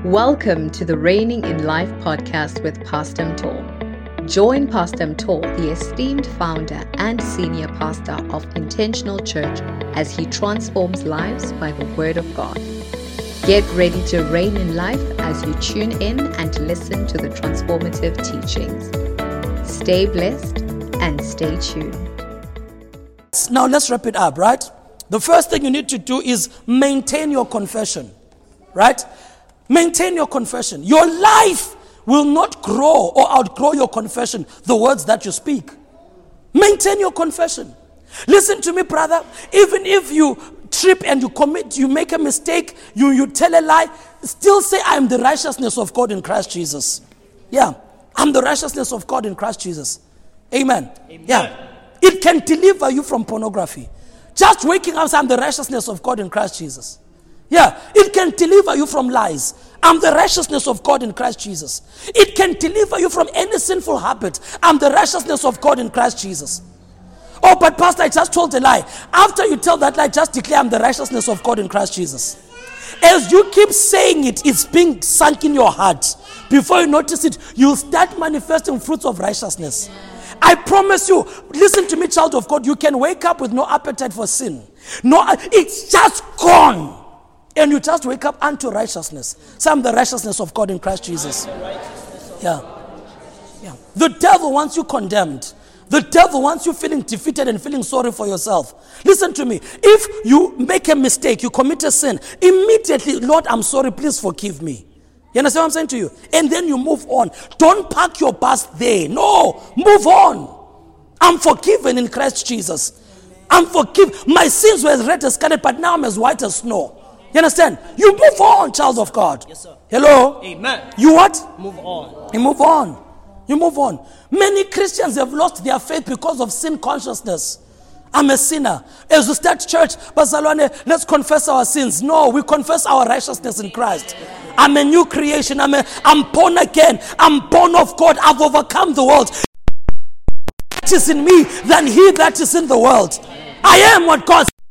Welcome to the Reigning in Life podcast with Pastor Mto. Join Pastor Mto, the esteemed founder and senior pastor of Intentional Church, as he transforms lives by the Word of God. Get ready to reign in life as you tune in and listen to the transformative teachings. Stay blessed and stay tuned. Now let's wrap it up, right? The first thing you need to do is maintain your confession, right? Maintain your confession. Your life will not grow or outgrow your confession, the words that you speak. Maintain your confession. Listen to me, brother. Even if you trip and you make a mistake, you tell a lie, still say, I am the righteousness of God in Christ Jesus. Yeah, I'm the righteousness of God in Christ Jesus. Amen. Yeah, it can deliver you from pornography. Just waking up, I'm the righteousness of God in Christ Jesus. Yeah, it can deliver you from lies. I'm the righteousness of God in Christ Jesus. It can deliver you from any sinful habit. I'm the righteousness of God in Christ Jesus. Oh, but Pastor, I just told a lie. After you tell that lie, just declare, I'm the righteousness of God in Christ Jesus. As you keep saying it, it's being sunk in your heart. Before you notice it, you'll start manifesting fruits of righteousness. I promise you, listen to me, child of God, you can wake up with no appetite for sin. No, it's just gone. And you just wake up unto righteousness. So I'm the righteousness of God in Christ Jesus. Yeah. The devil wants you condemned. The devil wants you feeling defeated and feeling sorry for yourself. Listen to me. If you make a mistake, you commit a sin, immediately, Lord, I'm sorry, please forgive me. You understand what I'm saying to you? And then you move on. Don't park your bus there. No, move on. I'm forgiven in Christ Jesus. I'm forgiven. My sins were as red as scarlet, but now I'm as white as snow. You understand? You move on, child of God. Yes, sir. Hello? Amen. You what? Move on. You move on. You move on. Many Christians have lost their faith because of sin consciousness. I'm a sinner. As we start church, Bazalwane, let's confess our sins. No, we confess our righteousness in Christ. I'm a new creation. I'm born again. I'm born of God. I've overcome the world. That is in me than he that is in the world. I am what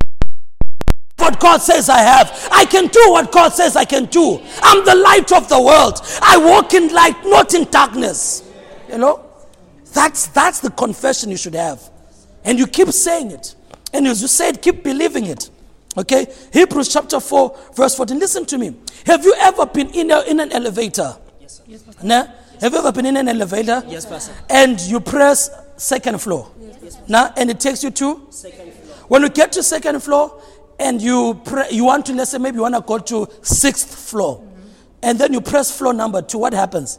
God says I have. I can do what God says I can do. I'm the light of the world. I walk in light, not in darkness. You know? That's the confession you should have. And you keep saying it. And as you say it, keep believing it. Okay? Hebrews chapter 4, verse 14. Listen to me. Have you ever been in an elevator? Yes, sir. Nah? Have you ever been in an elevator? Yes, Pastor. And you press second floor? Yes. Nah? And it takes you to? Second floor. When you get to second floor, and you want to, let's say maybe you want to go to 6th floor. And then you press floor number 2. What happens?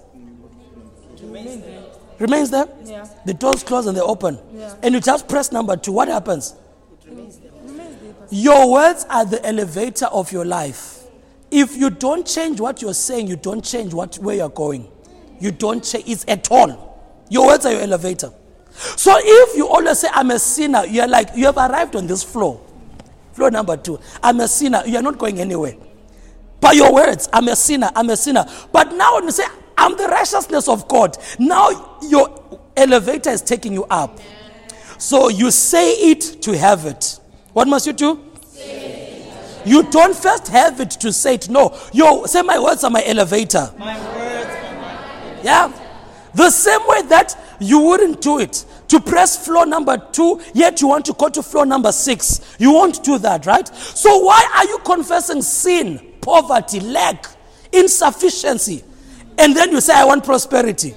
Remains there? Yeah. The doors close and they open. Yeah. And you just press number 2. What happens? Remains there. Your words are the elevator of your life. If you don't change what you're saying, you don't change where you're going. You don't change it at all. Your words are your elevator. So if you always say, I'm a sinner, you're like, you have arrived on this floor. Floor number 2. I'm a sinner. You are not going anywhere. By your words, I'm a sinner. I'm a sinner. But now when you say, I'm the righteousness of God, now your elevator is taking you up. So you say it to have it. What must you do? You don't first have it to say it. No. Say my words are my elevator. My words are my elevator. Yeah. The same way that you wouldn't do it to press floor number 2, yet you want to go to floor number 6. You won't do that, right? So why are you confessing sin, poverty, lack, insufficiency, and then you say, I want prosperity?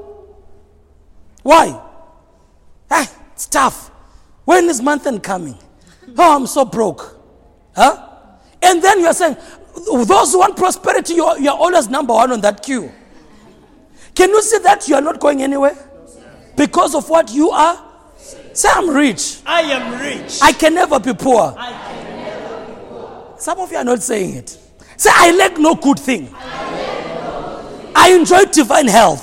Why? It's tough. When is month end coming? Oh, I'm so broke. Huh? And then you're saying, those who want prosperity, you're always number 1 on that queue. Can you see that you are not going anywhere? Because of what you are? Say, I'm rich. I am rich. I can never be poor. I can never be poor. Some of you are not saying it. Say, I lack no good thing. I enjoy divine health.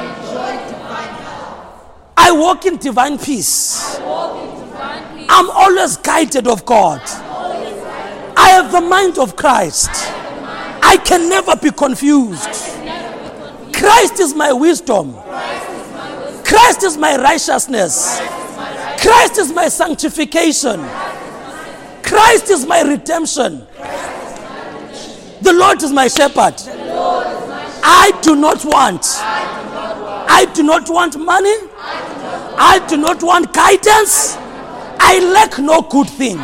I walk in divine peace. I'm always guided of God. I have the mind of Christ. I can never be confused. Christ is my wisdom. Christ is my righteousness. Christ is my sanctification. Christ is my redemption. The Lord is my shepherd. I do not want. I do not want money. I do not want guidance. I lack no good thing.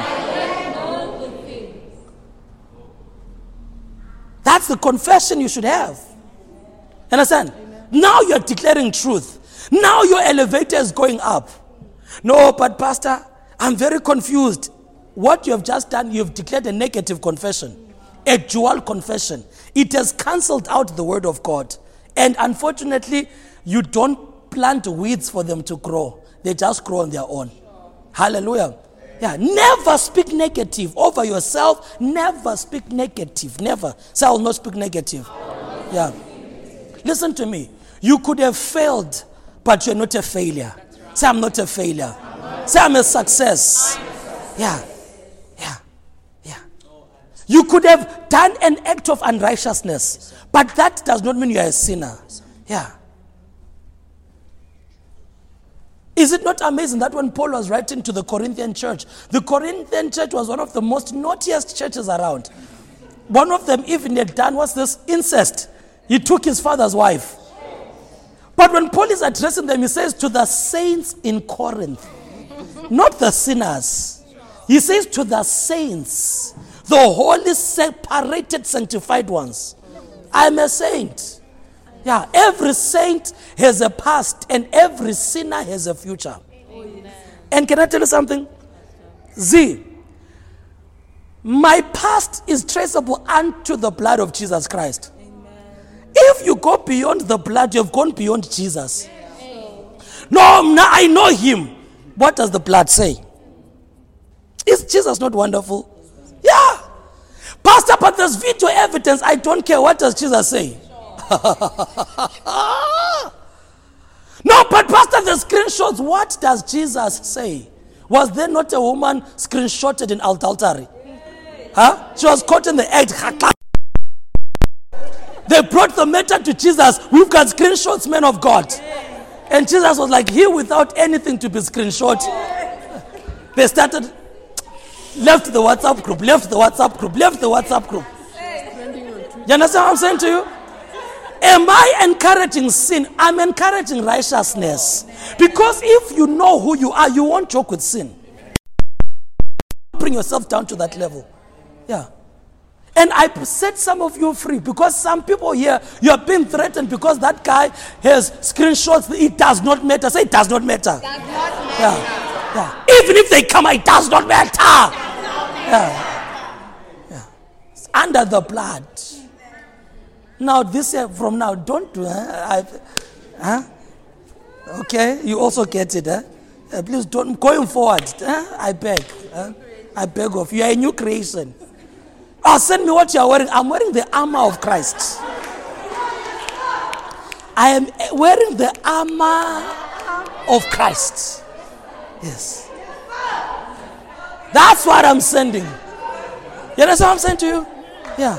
That's the confession you should have. Understand? Now you're declaring truth. Now your elevator is going up. No, but Pastor, I'm very confused. What you have just done, you've declared a negative confession, a dual confession. It has cancelled out the word of God. And unfortunately, you don't plant weeds for them to grow. They just grow on their own. Hallelujah. Yeah, never speak negative over yourself. Never speak negative. Never. Say, I will not speak negative. Yeah. Listen to me. You could have failed, but you're not a failure. Say, I'm not a failure. Say, I'm a success. Yeah. Yeah. Yeah. You could have done an act of unrighteousness, but that does not mean you're a sinner. Yeah. Is it not amazing that when Paul was writing to the Corinthian church, the Corinthian church was one of the most naughtiest churches around. One of them even had done, what's this? Incest. He took his father's wife. But when Paul is addressing them, he says to the saints in Corinth, not the sinners. He says to the saints, the holy, separated, sanctified ones. I'm a saint. Yeah, every saint has a past and every sinner has a future. Amen. And can I tell you something? My past is traceable unto the blood of Jesus Christ. Amen. If you go beyond the blood, you've gone beyond Jesus. No, I know him. What does the blood say? Is Jesus not wonderful? Yeah. Pastor, but there's video evidence. I don't care. What does Jesus say? No, but Pastor, the screenshots, what does Jesus say? Was there not a woman screenshotted in adultery? Huh? She was caught in the act. They brought the matter to Jesus. We've got screenshots, men of God. And Jesus was like, here without anything to be screenshot. They started, left the WhatsApp group. You understand what I'm saying to you? Am I encouraging sin? I'm encouraging righteousness. Because if you know who you are, you won't joke with sin. Bring yourself down to that level. Yeah. And I set some of you free because some people here, you have been threatened because that guy has screenshots. It does not matter. Say it does not matter. Does not matter. Yeah. Yeah. Even if they come, it does not matter. Yeah. Yeah. It's under the blood. Now, this year from now, don't do okay, you also get it. Please don't, going forward, I beg. I beg of you. You are a new creation. Oh, send me what you are wearing. I'm wearing the armor of Christ. I am wearing the armor of Christ. Yes. That's what I'm sending. You understand what I'm saying to you? Yeah.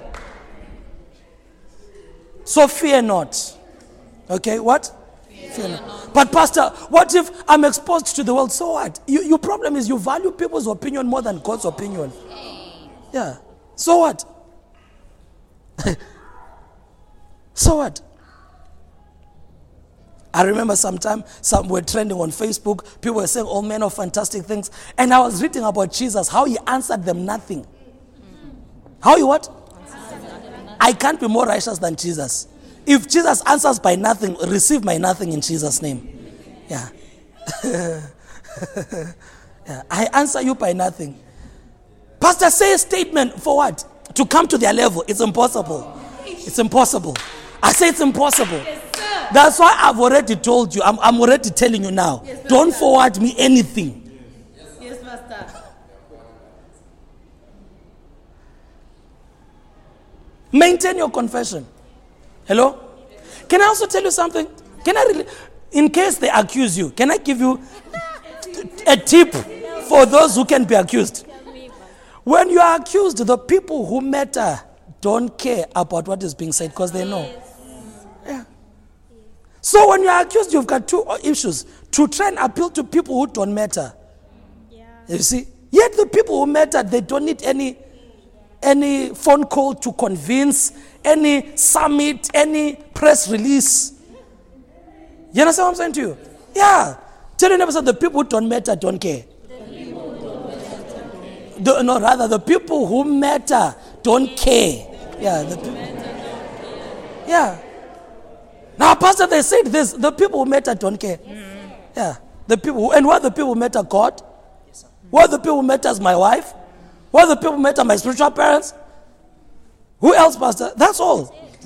So fear not. Okay, what? Fear not. But Pastor, what if I'm exposed to the world? So what? Your problem is you value people's opinion more than God's opinion. Yeah. So what? So what? I remember some were trending on Facebook. People were saying all manner of fantastic things. And I was reading about Jesus, how he answered them nothing. How he what? I can't be more righteous than Jesus. If Jesus answers by nothing, receive my nothing in Jesus' name. Yeah. Yeah. I answer you by nothing. Pastor, say a statement for what? To come to their level. It's impossible. It's impossible. I say it's impossible. Yes, that's why I've already told you. I'm already telling you now. Yes, don't forward me anything. Yes, Pastor. Maintain your confession. Hello? Can I also tell you something? Can I really, in case they accuse you, can I give you a tip for those who can be accused? When you are accused, the people who matter don't care about what is being said because they know. Yeah. So when you are accused, you've got two issues. To try and appeal to people who don't matter. You see? Yet the people who matter, they don't need any any phone call to convince, any summit, any press release. You understand what I'm saying to you? Yeah. Tell your neighbor, the people who don't matter don't care. The people who matter don't care. Yeah. Yeah. Now, Pastor, they said this. The people who matter don't care. Yeah. The people and what the people who matter, God? What the people who matter is my wife? What the people who matter, my spiritual parents? Who else, Pastor? That's all.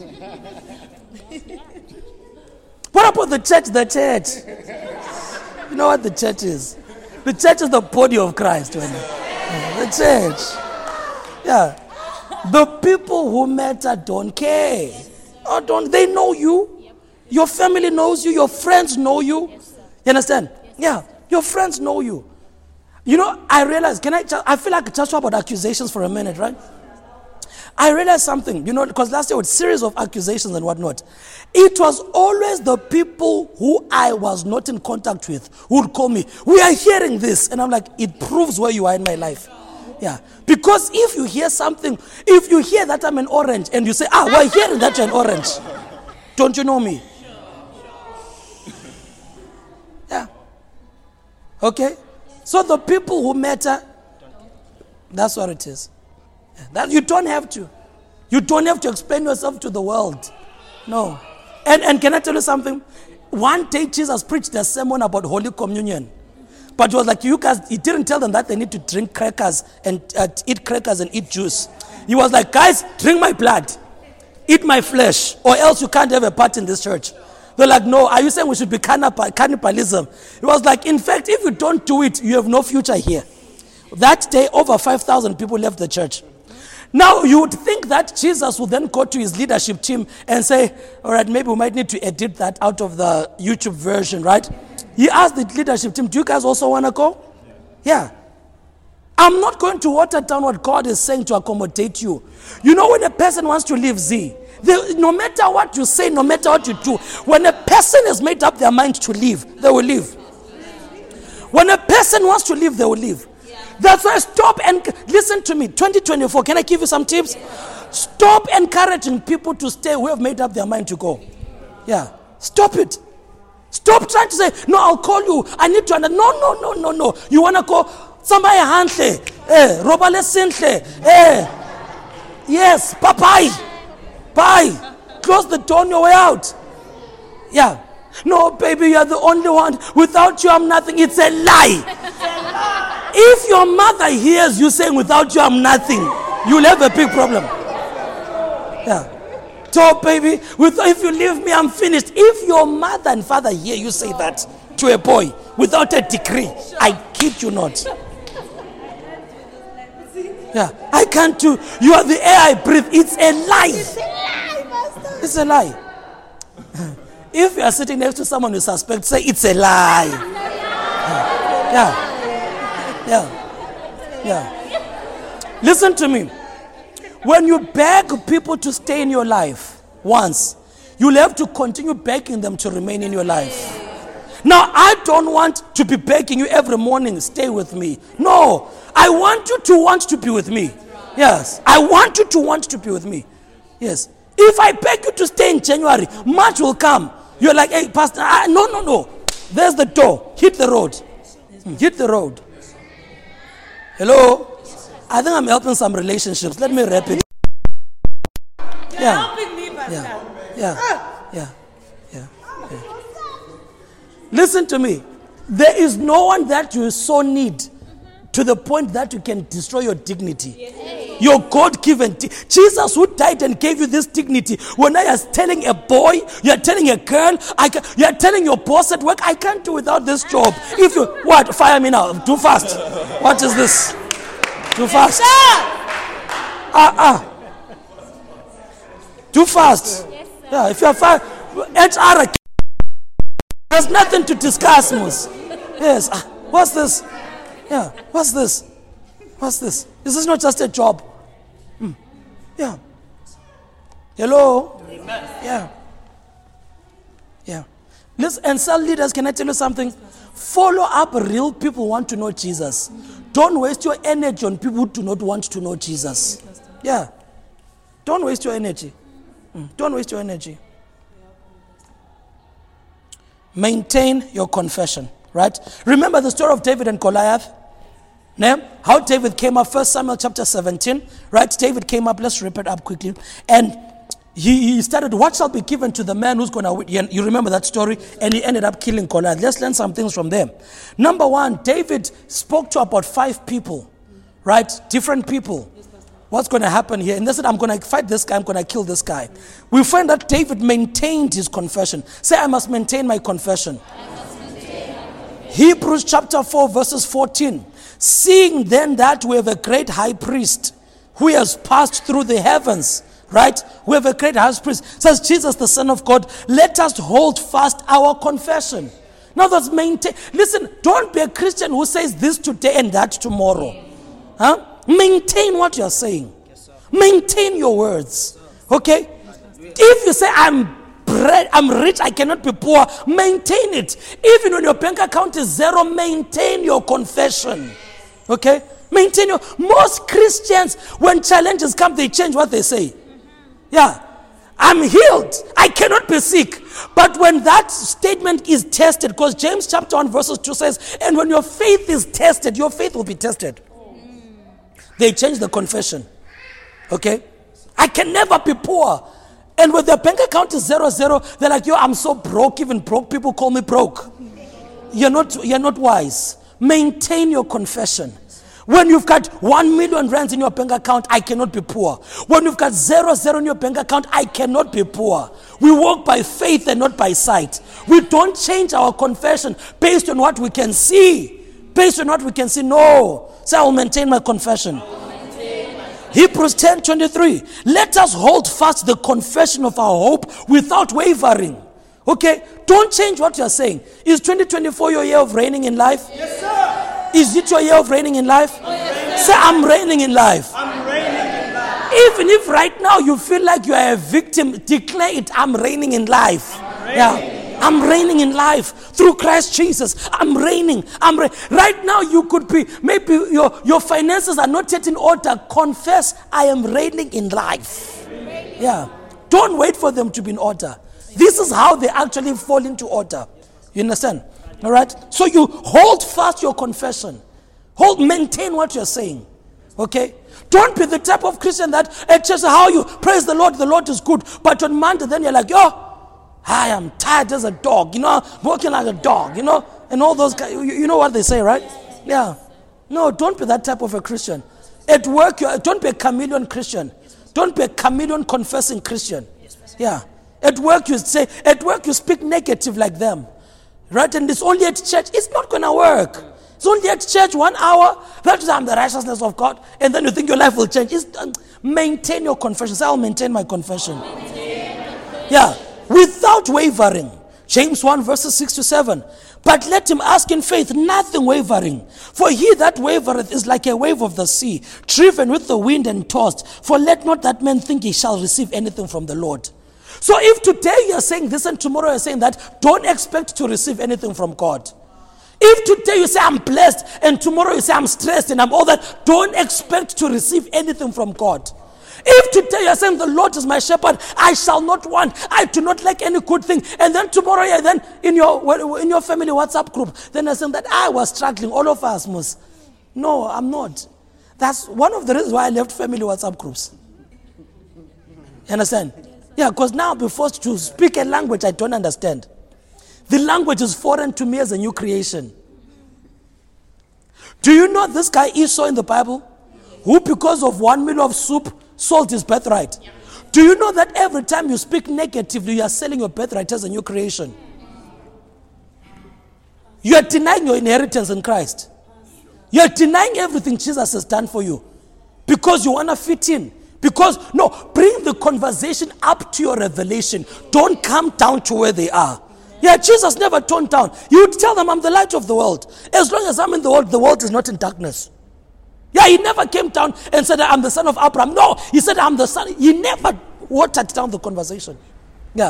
What about the church? The church. You know what the church is? The church is the body of Christ. The church. Yeah. The people who matter don't care. Or don't they know you? Your family knows you. Your friends know you. You understand? Yeah. Your friends know you. You know, I realize, I feel like just talk about accusations for a minute, right? I realized something, because last year was a series of accusations and whatnot. It was always the people who I was not in contact with who would call me, we are hearing this. And I'm like, it proves where you are in my life. Yeah. Because if you hear something, if you hear that I'm an orange and you say, we're hearing that you're an orange. Don't you know me? Yeah. Okay? So the people who matter, that's what it is. That you don't have to. You don't have to explain yourself to the world. No. And can I tell you something? One day Jesus preached a sermon about Holy Communion. But it was like, you guys, he didn't tell them that they need to drink crackers and eat crackers and eat juice. He was like, guys, drink my blood. Eat my flesh. Or else you can't have a part in this church. They're like, no, are you saying we should be cannibalism? It was like, in fact, if you don't do it, you have no future here. That day, over 5,000 people left the church. Now, you would think that Jesus would then go to his leadership team and say, all right, maybe we might need to edit that out of the YouTube version, right? He asked the leadership team, do you guys also want to go? Yeah. I'm not going to water down what God is saying to accommodate you. You know, when a person wants to leave no matter what you say, no matter what you do, when a person has made up their mind to leave, they will leave. When a person wants to leave, they will leave. That's why stop and listen to me. 2024, can I give you some tips? Stop encouraging people to stay who have made up their mind to go. Yeah. Stop it. Stop trying to say, no, I'll call you. I need to. No. You want to go? Somebody handle. Robale sinhle. Yes, bye. Close the door on your way out. Yeah. No, baby, you're the only one. Without you, I'm nothing. It's a lie. If your mother hears you saying, without you, I'm nothing, you'll have a big problem. Yeah. So, baby, if you leave me, I'm finished. If your mother and father hear you say that to a boy without a degree, I kid you not. Yeah. I can't do. You are the air I breathe. It's a lie. It's a lie, Pastor. It's a lie. If you are sitting next to someone you suspect, say it's a lie. Yeah. Listen to me. When you beg people to stay in your life once, you'll have to continue begging them to remain in your life. Now, I don't want to be begging you every morning, stay with me. No, I want you to want to be with me. Yes, I want you to want to be with me. Yes. If I beg you to stay in January, March will come. You're like, hey, Pastor, no. There's the door. Hit the road. Hit the road. Hello? I think I'm helping some relationships. Let me wrap it. Yeah. Helping me, Pastor. Yeah. Listen to me. There is no one that you so need to the point that you can destroy your dignity. Your God-given Jesus who died and gave you this dignity. When I was telling a boy, you're telling a girl, you're telling your boss at work, I can't do without this job. If you, fire me now, too fast. What is this? Too fast. Too fast. Yeah, if you're fire, HR, there's nothing to discuss, Mus. Yes, what's this? Yeah, what's this? What's this? This is not just a job. Yeah. Hello? Amen. Yeah. Listen, and cell leaders, can I tell you something? Follow up real people who want to know Jesus. Don't waste your energy on people who do not want to know Jesus. Yeah. Don't waste your energy. Don't waste your energy. Maintain your confession, right? Remember the story of David and Goliath? How David came up, 1 Samuel chapter 17, right? David came up, let's rip it up quickly. And he started, what shall be given to the man who's going to win? You remember that story? And he ended up killing Goliath. Let's learn some things from them. Number one, David spoke to about 5 people, right? Different people. What's going to happen here? And they said, I'm going to fight this guy, I'm going to kill this guy. We find that David maintained his confession. Say, I must maintain my confession. Hebrews chapter 4 verses 14. Seeing then that we have a great high priest who has passed through the heavens, right? We have a great high priest. Says Jesus, the Son of God, let us hold fast our confession. Now that's maintain. Listen, don't be a Christian who says this today and that tomorrow. Huh? Maintain what you're saying. Maintain your words. Okay? If you say, I'm rich, I cannot be poor, maintain it. Even when your bank account is 0, maintain your confession. Okay? Maintain your... Most Christians, when challenges come, they change what they say. Yeah. I'm healed. I cannot be sick. But when that statement is tested, because James chapter 1 verses 2 says, and when your faith is tested, your faith will be tested. They change the confession. Okay? I can never be poor. And when their bank account is 0, they're like, yo, I'm so broke. Even broke people call me broke. You're not wise. Maintain your confession. When you've got 1 million rands in your bank account, I cannot be poor. When you've got 0 in your bank account, I cannot be poor. We walk by faith and not by sight. We don't change our confession based on what we can see. Based on what we can see, no. So I will maintain my confession. Hebrews 10:23. Let us hold fast the confession of our hope without wavering. Okay? Don't change what you're saying. Is 2024 your year of reigning in life? Yes, sir. Is it your year of reigning in life? Yes, say, I'm reigning in life. I'm reigning in life. Even if right now you feel like you are a victim, declare it, I'm reigning in life. I'm reigning in life through Christ Jesus. I'm reigning. Right now you could be, maybe your finances are not yet in order. Confess, I am reigning in life. Yeah. Don't wait for them to be in order. This is how they actually fall into order. You understand? All right? So you hold fast your confession. Maintain what you're saying. Okay? Don't be the type of Christian that at church, how you praise the Lord is good. But on Monday, then you're like, yo, I am tired as a dog, walking like a dog, and all those guys, you know what they say, right? Yeah. No, don't be that type of a Christian. At work, don't be a chameleon Christian. Don't be a chameleon confessing Christian. Yeah. At work, you speak negative like them. Right? And it's only at church. It's not going to work. It's only at church 1 hour. That is, I'm the righteousness of God. And then you think your life will change. Maintain your confession. Say, I'll maintain my confession. Yeah. Without wavering. James 1 verses 6-7. But let him ask in faith, nothing wavering. For he that wavereth is like a wave of the sea, driven with the wind and tossed. For let not that man think he shall receive anything from the Lord. So if today you're saying this and tomorrow you're saying that, don't expect to receive anything from God. If today you say I'm blessed and tomorrow you say I'm stressed and I'm all that, don't expect to receive anything from God. If today you're saying the Lord is my shepherd, I shall not want, I do not lack any good thing, and then tomorrow you're then in your family WhatsApp group, then you're saying that I was struggling, all of us must. No, I'm not. That's one of the reasons why I left family WhatsApp groups. You understand? Yeah, because now I'll be forced to speak a language I don't understand. The language is foreign to me as a new creation. Do you know this guy Esau in the Bible? Who because of 1 meal of soup sold his birthright. Do you know that every time you speak negatively, you are selling your birthright as a new creation? You are denying your inheritance in Christ. You are denying everything Jesus has done for you because you want to fit in. Bring the conversation up to your revelation. Don't come down to where they are. Yeah, Jesus never toned down. He would tell them, I'm the light of the world. As long as I'm in the world is not in darkness. Yeah, he never came down and said, I'm the son of Abraham. No, he said, I'm the son. He never watered down the conversation. Yeah.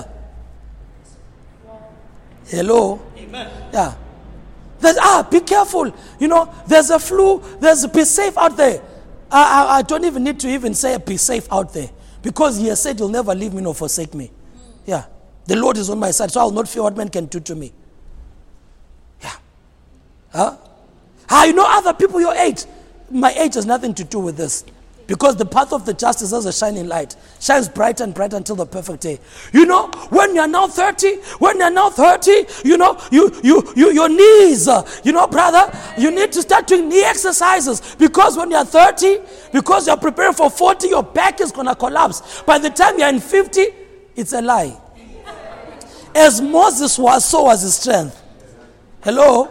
Hello? Amen. Yeah. Be careful. There's a flu. Be safe out there. I don't even need to even say be safe out there. Because he has said he'll never leave me nor forsake me. Yeah. The Lord is on my side, so I'll not fear what man can do to me. Yeah. Huh? You know other people your age. My age has nothing to do with this. Because the path of the just is as a shining light. Shines brighter and brighter until the perfect day. You know, when you're now 30, you know, your knees, you know, brother, you need to start doing knee exercises. Because when you're 30, because you're preparing for 40, your back is going to collapse. By the time you're in 50, it's a lie. As Moses was, so was his strength. Hello?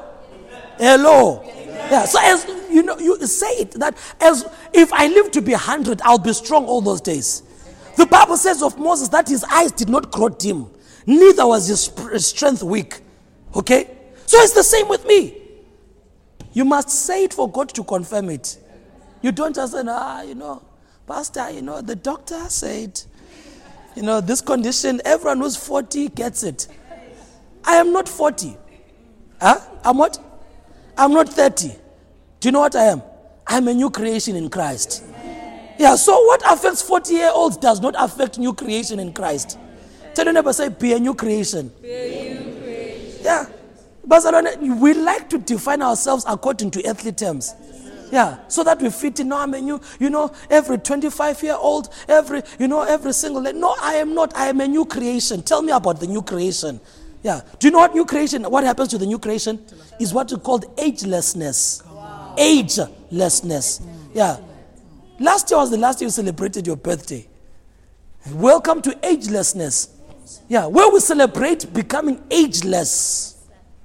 Yeah, so as you know, you say it that as if I live to be 100, I'll be strong all those days. The Bible says of Moses that his eyes did not grow dim, neither was his strength weak. Okay? So it's the same with me. You must say it for God to confirm it. You don't just say, you know, Pastor, you know, the doctor said, you know, this condition, everyone who's 40 gets it. I am not 40. I'm what? I'm not 30. Do you know what I am? I'm a new creation in Christ. Yeah, so what affects 40-year-olds does not affect new creation in Christ. Tell your neighbor, say, be a new creation. Be a new creation. Yeah. But we like to define ourselves according to earthly terms. Yeah, so that we fit in. No, I'm a new, you know, every 25-year-old, every single, no, I am not. I am a new creation. Tell me about the new creation. Yeah. Do you know what new creation, what happens to the new creation? Is what we call agelessness. Wow. Agelessness. Yeah. Last year was the last year you celebrated your birthday. Welcome to agelessness. Yeah, where we celebrate becoming ageless.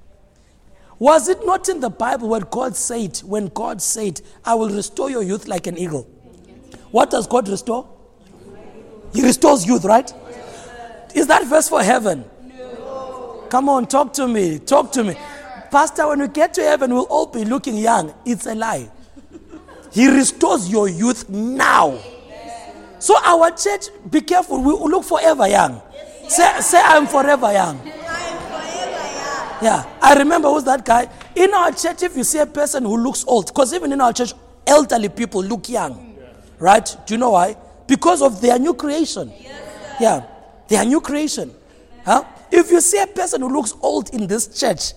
Was it not in the Bible when God said, I will restore your youth like an eagle? What does God restore? He restores youth, right? Is that verse for heaven? Come on, talk to me. Pastor, when we get to heaven, we'll all be looking young. It's a lie. He restores your youth now. So our church, be careful, we look forever young. Say I'm forever young. Yeah, I remember who's that guy. In our church, if you see a person who looks old, because even in our church, elderly people look young. Right? Do you know why? Because of their new creation. Yeah, their new creation. Huh? If you see a person who looks old in this church,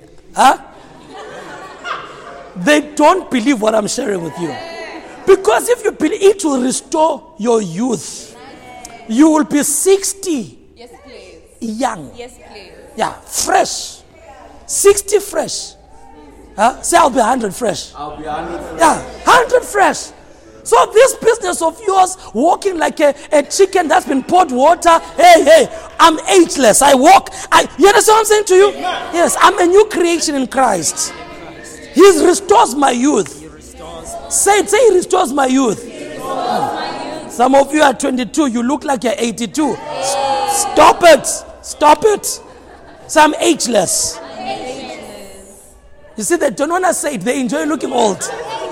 they don't believe what I'm sharing with you. Because if you believe, it will restore your youth. You will be 60. Yes, please. Young. Yes, please. Yeah, fresh. 60 fresh. Say I'll be 100 fresh. I'll be 100 fresh. Yeah, 100 fresh. So this business of yours, walking like a chicken that's been poured water, hey, I'm ageless. I walk. You understand what I'm saying to you? Yes, I'm a new creation in Christ. He restores my youth. Say he restores my youth. Some of you are 22, you look like you're 82. Stop it. So I'm ageless. You see, they don't want to say it, they enjoy looking old.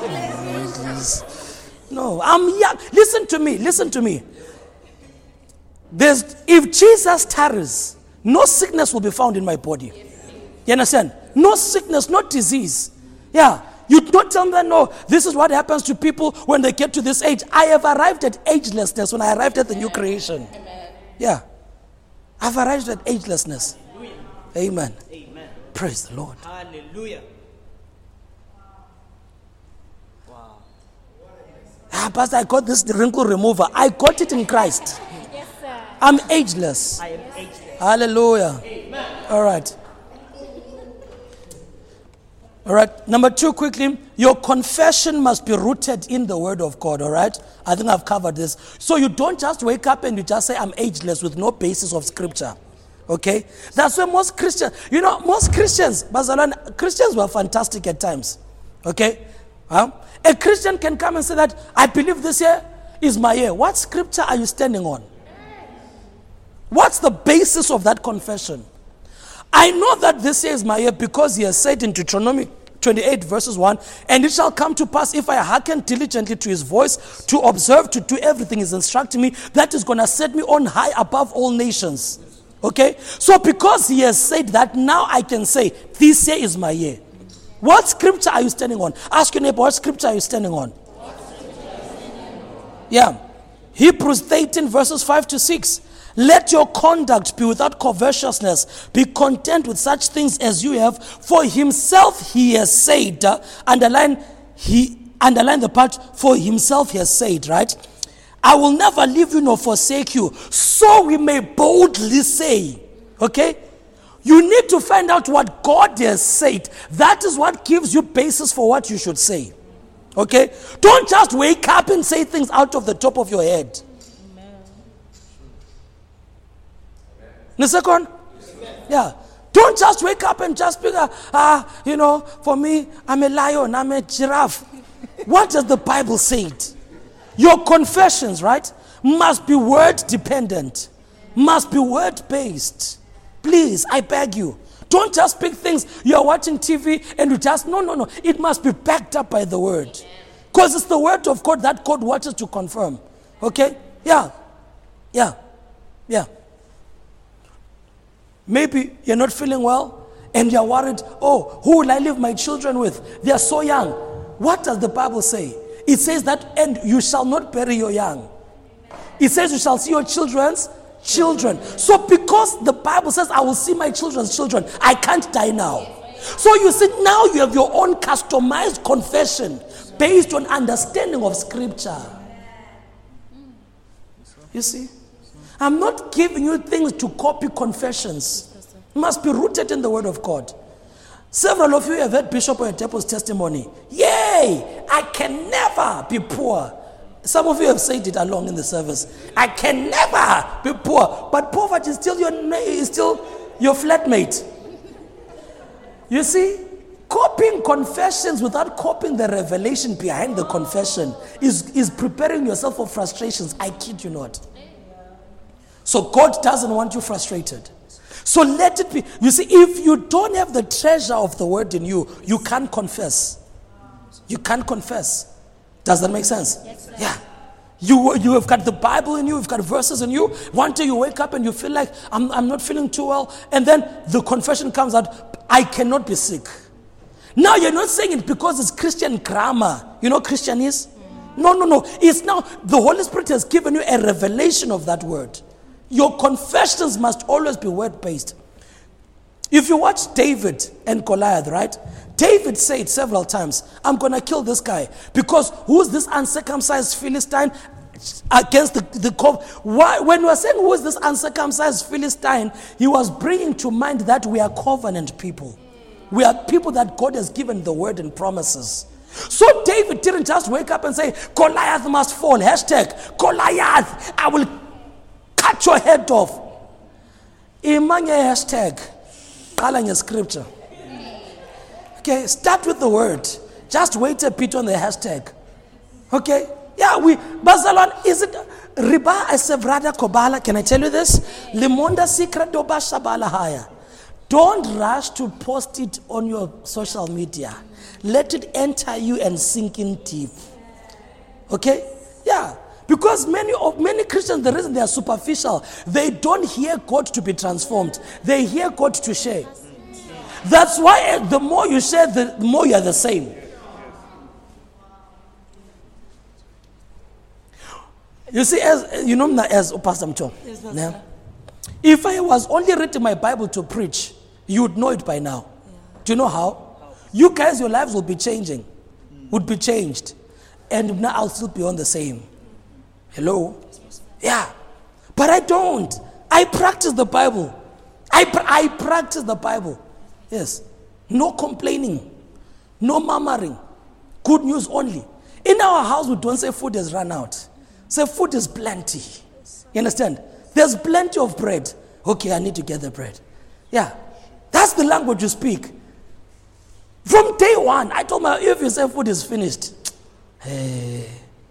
No, I'm young. Listen to me. If Jesus tarries, no sickness will be found in my body. You understand? No sickness, no disease. Yeah. You don't tell them, no, this is what happens to people when they get to this age. I have arrived at agelessness when I arrived at the new creation. Amen. Yeah. I've arrived at agelessness. Amen. Amen. Praise the Lord. Hallelujah. Pastor, I got this wrinkle remover. I got it in Christ. Yes, sir. I'm ageless. I am ageless. Hallelujah. Amen. All right. Number 2, quickly. Your confession must be rooted in the word of God. All right. I think I've covered this. So you don't just wake up and you just say, I'm ageless with no basis of scripture. Okay. That's why most Christians, Christians were fantastic at times. Okay. A Christian can come and say that, I believe this year is my year. What scripture are you standing on? What's the basis of that confession? I know that this year is my year because he has said in Deuteronomy 28 verses 1, and it shall come to pass if I hearken diligently to his voice, to observe, to do everything he's instructing me, that is going to set me on high above all nations. Okay? So because he has said that, now I can say, this year is my year. What scripture are you standing on? Ask your neighbor, what scripture are you standing on? Yeah. Hebrews 13 verses 5 to 6. Let your conduct be without covetousness. Be content with such things as you have. For himself he has said. Underline the part, for himself he has said, right? I will never leave you nor forsake you. So we may boldly say. Okay? You need to find out what God has said. That is what gives you basis for what you should say. Okay? Don't just wake up and say things out of the top of your head. Second? Yeah. Don't just wake up and just speak, for me, I'm a lion, I'm a giraffe. What does the Bible say? Your confessions, right, must be word dependent, must be word based. Please, I beg you. Don't just speak things. You're watching TV and you just, no. It must be backed up by the word. Because it's the word of God that God watches to confirm. Okay? Yeah. Maybe you're not feeling well and you're worried, who will I leave my children with? They are so young. What does the Bible say? It says that, and you shall not bury your young. It says you shall see your children's children. So because the Bible says I will see my children's children, I can't die now. So you see, now you have your own customized confession based on understanding of scripture. You see? I'm not giving you things to copy confessions. It must be rooted in the word of God. Several of you have heard Bishop Oyedepo's testimony. Yay! I can never be poor. Some of you have said it along in the service. I can never be poor. But poverty is still your flatmate. You see, copying confessions without copying the revelation behind the confession is preparing yourself for frustrations. I kid you not. So God doesn't want you frustrated. So let it be. You see, if you don't have the treasure of the word in you, you can't confess. You can't confess. Does that make sense? Yes, yeah. You have got the Bible in you, you've got verses in you. One day you wake up and you feel like, I'm not feeling too well. And then the confession comes out, I cannot be sick. Now you're not saying it because it's Christian grammar. You know what Christian is? No. It's now the Holy Spirit has given you a revelation of that word. Your confessions must always be word-based. If you watch David and Goliath, right? David said several times, I'm going to kill this guy. Because who's this uncircumcised Philistine against the when we are saying who is this uncircumcised Philistine, he was bringing to mind that we are covenant people. We are people that God has given the word and promises. So David didn't just wake up and say, Goliath must fall. Hashtag Goliath, I will cut your head off. Imanye hashtag. Calling a scripture. Okay, start with the word. Just wait a bit on the hashtag. Okay? Yeah, Bazalon, is it Riba Asevrada Kobala? Can I tell you this? Limonda Secret Doba Shabala Haya. Don't rush to post it on your social media. Let it enter you and sink in deep. Okay? Yeah. Because many Christians, the reason they are superficial, they don't hear God to be transformed. They hear God to share. That's why the more you share, the more you are the same. You see, as Pastor Mcho, yeah? If I was only reading my Bible to preach, you would know it by now. Yeah. Do you know how? You guys, your lives will be changing, would be changed, and now I'll still be on the same. Hello? Yeah. But I don't. I practice the Bible. I practice the Bible. Yes. No complaining. No murmuring. Good news only. In our house, we don't say food has run out. Say food is plenty. You understand? There's plenty of bread. Okay, I need to get the bread. Yeah. That's the language you speak. From day one, I told my, if you say food is finished, hey,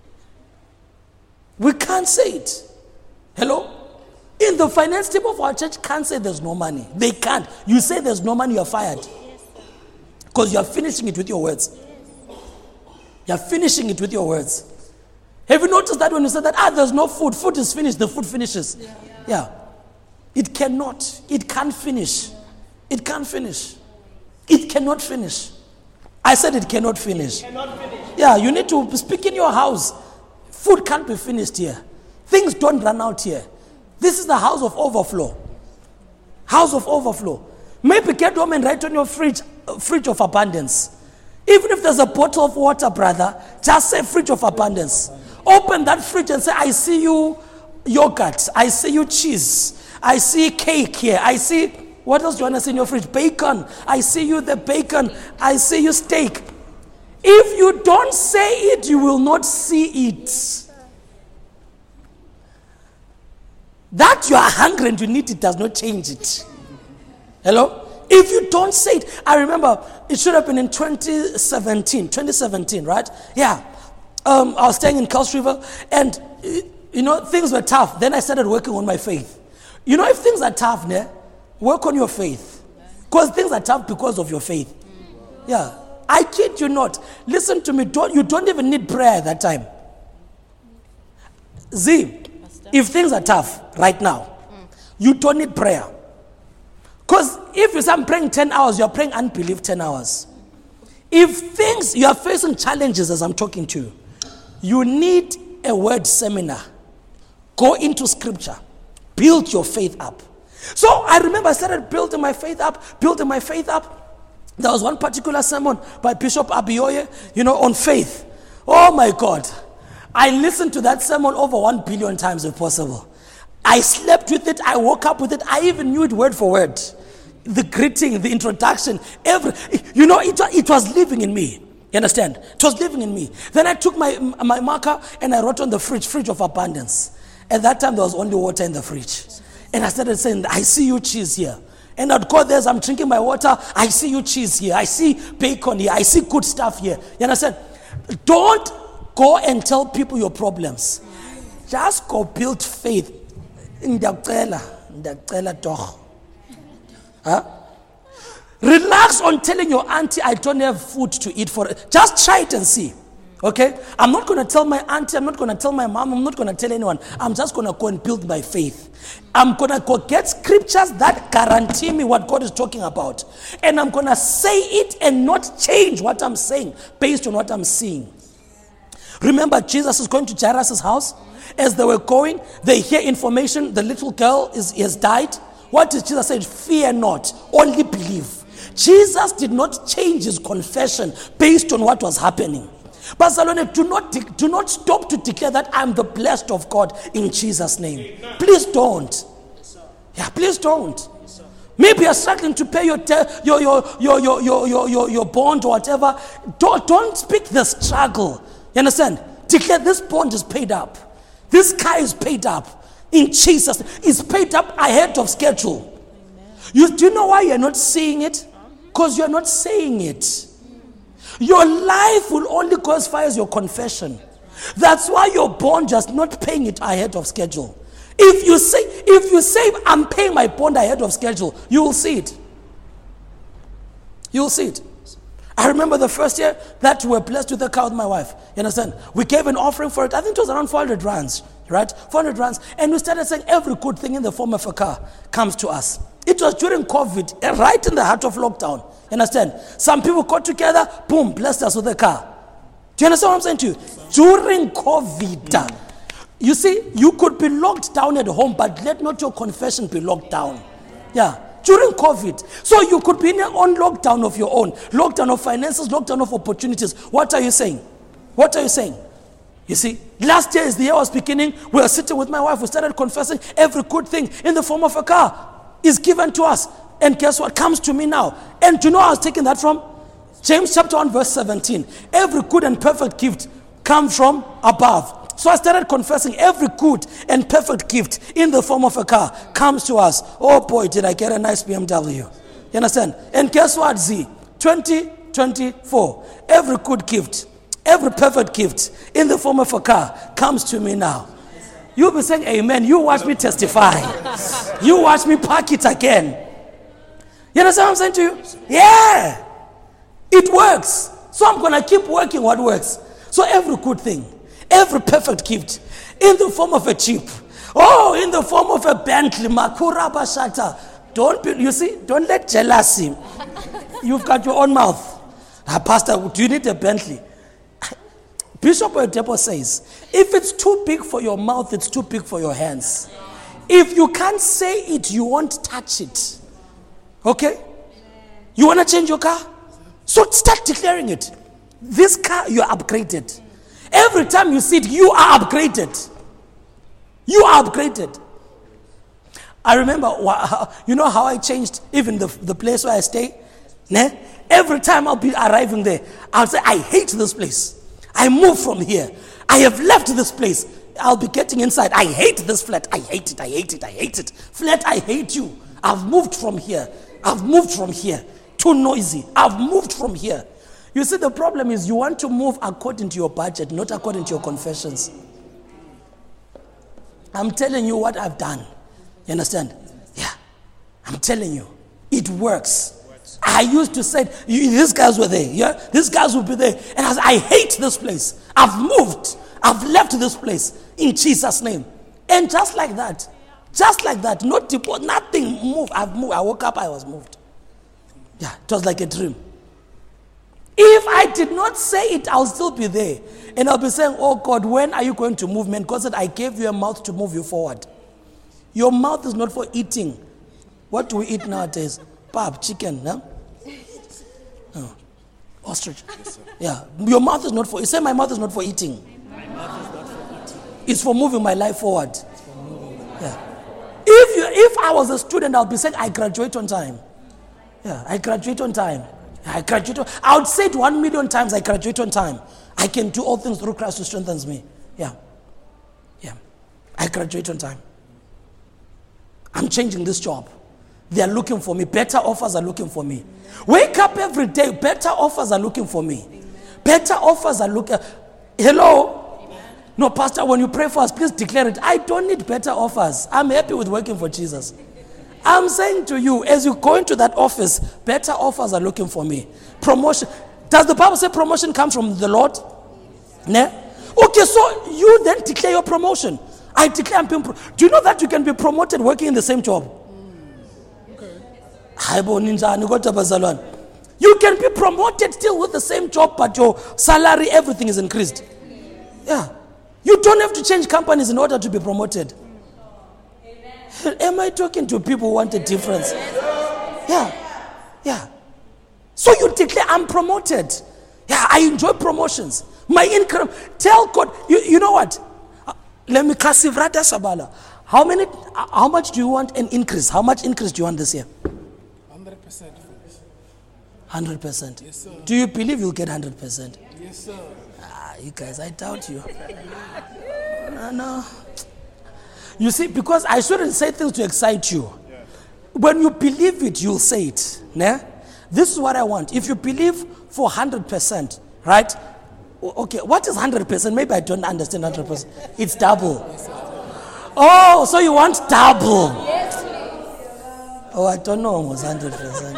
we can't say it. Hello? In the finance team of our church can't say there's no money. They can't. You say there's no money, you're fired. Because you're finishing it with your words. You're finishing it with your words. Have you noticed that when you say that, there's no food, food is finished, the food finishes. Yeah. It cannot. It can't finish. It can't finish. It cannot finish. I said it cannot finish. Yeah, you need to speak in your house. Food can't be finished here. Things don't run out here. This is the house of overflow. House of overflow. Maybe get home and write on your fridge of abundance. Even if there's a bottle of water, brother, just say fridge of abundance. Open that fridge and say, I see you yogurt. I see you cheese. I see cake here. I see, what else do you want to see in your fridge? Bacon. I see you the bacon. I see you steak. If you don't say it, you will not see it. That you are hungry and you need it does not change it. Hello? If you don't say it, I remember it should have been in 2017, right? Yeah. I was staying in Kels River and, things were tough. Then I started working on my faith. If things are tough, work on your faith. Because things are tough because of your faith. Yeah. I kid you not. Listen to me. You don't even need prayer at that time. If things are tough right now, you don't need prayer. Because if you say I'm praying 10 hours, you're praying unbelief 10 hours. If you are facing challenges as I'm talking to you, you need a word seminar. Go into scripture. Build your faith up. So I remember I started building my faith up. There was one particular sermon by Bishop Abioye, on faith. Oh my God. I listened to that sermon over 1 billion times if possible. I slept with it. I woke up with it. I even knew it word for word. The greeting, the introduction, it was living in me. You understand? It was living in me. Then I took my marker and I wrote on the fridge of abundance. At that time, there was only water in the fridge. And I started saying, I see you cheese here. And I'd go there as I'm drinking my water. I see you cheese here. I see bacon here. I see good stuff here. You understand? Don't go and tell people your problems. Just go build faith. Relax on telling your auntie, I don't have food to eat for it. Just try it and see. Okay? I'm not going to tell my auntie, I'm not going to tell my mom, I'm not going to tell anyone. I'm just going to go and build my faith. I'm going to go get scriptures that guarantee me what God is talking about. And I'm going to say it and not change what I'm saying based on what I'm seeing. Remember, Jesus is going to Jairus' house. As they were going, they hear information, the little girl has died. What did Jesus say? Fear not, only believe. Jesus did not change his confession based on what was happening. But Salome, do not stop to declare that I'm the blessed of God in Jesus' name. Please don't. Yeah, please don't. Maybe you're struggling to pay your bond or whatever. Don't speak the struggle. You understand? Declare this bond is paid up. This car is paid up. In Jesus, it's paid up ahead of schedule. Do you know why you're not seeing it? Because you're not saying it. Your life will only go as far as your confession. That's why your bond just not paying it ahead of schedule. If you say I'm paying my bond ahead of schedule, you will see it. You will see it. I remember the first year that we were blessed with a car with my wife. You understand? We gave an offering for it. I think it was around 400 rands, right? 400 rands. And we started saying every good thing in the form of a car comes to us. It was during COVID, right in the heart of lockdown. You understand? Some people got together, boom, blessed us with a car. Do you understand what I'm saying to you? During COVID, you see, you could be locked down at home, but let not your confession be locked down. Yeah. During COVID. So you could be in your own lockdown of your own. Lockdown of finances, lockdown of opportunities. What are you saying? What are you saying? You see, last year as the year was beginning, we were sitting with my wife. We started confessing every good thing in the form of a car is given to us. And guess what? Comes to me now. And do you know where I was taking that from? James chapter 1 verse 17. Every good and perfect gift comes from above. So I started confessing every good and perfect gift in the form of a car comes to us. Oh boy, did I get a nice BMW. You understand? And guess what, Z? 2024. Every good gift, every perfect gift in the form of a car comes to me now. You'll be saying amen. You watch me testify. You watch me park it again. You understand what I'm saying to you? Yeah. It works. So I'm going to keep working what works. So every good thing, every perfect gift in the form of a Jeep. Oh, in the form of a Bentley. Makura Bashata. Don't let jealousy. You've got your own mouth. Pastor, do you need a Bentley? Bishop Oyedepo says, if it's too big for your mouth, it's too big for your hands. If you can't say it, you won't touch it. Okay? You want to change your car? So start declaring it. This car, you are upgraded. Every time you see it, you are upgraded. You are upgraded. I remember, you know how I changed even the place where I stay? Ne? Every time I'll be arriving there, I'll say, I hate this place. I moved from here. I have left this place. I'll be getting inside. I hate this flat. I hate it. I hate it. I hate it. Flat, I hate you. I've moved from here. I've moved from here. Too noisy. I've moved from here. You see, the problem is you want to move according to your budget, not according to your confessions. I'm telling you what I've done. You understand? Yeah. I'm telling you. It works. I used to say, these guys were there. Yeah? These guys will be there. And I said, I hate this place. I've moved. I've left this place in Jesus' name. And just like that, not deport, nothing moved. I've moved. I woke up, I was moved. Yeah, it was like a dream. If I did not say it, I'll still be there. And I'll be saying, oh God, when are you going to move me? And God said, I gave you a mouth to move you forward. Your mouth is not for eating. What do we eat nowadays? Pap, chicken, no? No. Ostrich. Yes, yeah. Your mouth is not for, you say my mouth is not for eating. My mouth is not for eating. It's for moving my life forward. Yeah. If I was a student, I'll be saying I graduate on time. Yeah, I graduate on time. I would say it 1 million times, I graduate on time. I can do all things through Christ who strengthens me. Yeah. Yeah. I graduate on time. I'm changing this job. They are looking for me. Better offers are looking for me. Wake up every day. Better offers are looking for me. Better offers are looking. Hello? No, Pastor, when you pray for us, please declare it. I don't need better offers. I'm happy with working for Jesus. I'm saying to you, as you go into that office, better offers are looking for me. Promotion. Does the Bible say promotion comes from the Lord? No? Okay, so you then declare your promotion. I declare I'm being do you know that you can be promoted working in the same job? You can be promoted still with the same job, but your salary, everything is increased. Yeah. You don't have to change companies in order to be promoted. Am I talking to people who want a difference? Yeah. Yeah. So you declare, I'm promoted. Yeah, I enjoy promotions. My income. Tell God, you know what? Let me classify Sabala. How much do you want an increase? How much increase do you want this year? 100%. 100%. Yes, sir. Do you believe you'll get 100%? Yes, sir. You guys, I doubt you. No. You see, because I shouldn't say things to excite you. Yeah. When you believe it, you'll say it. Né? This is what I want. If you believe for 100%, right? Okay, what is 100%? Maybe I don't understand 100%. It's double. Oh, so you want double? Yes, please. Oh, I don't know almost 100%.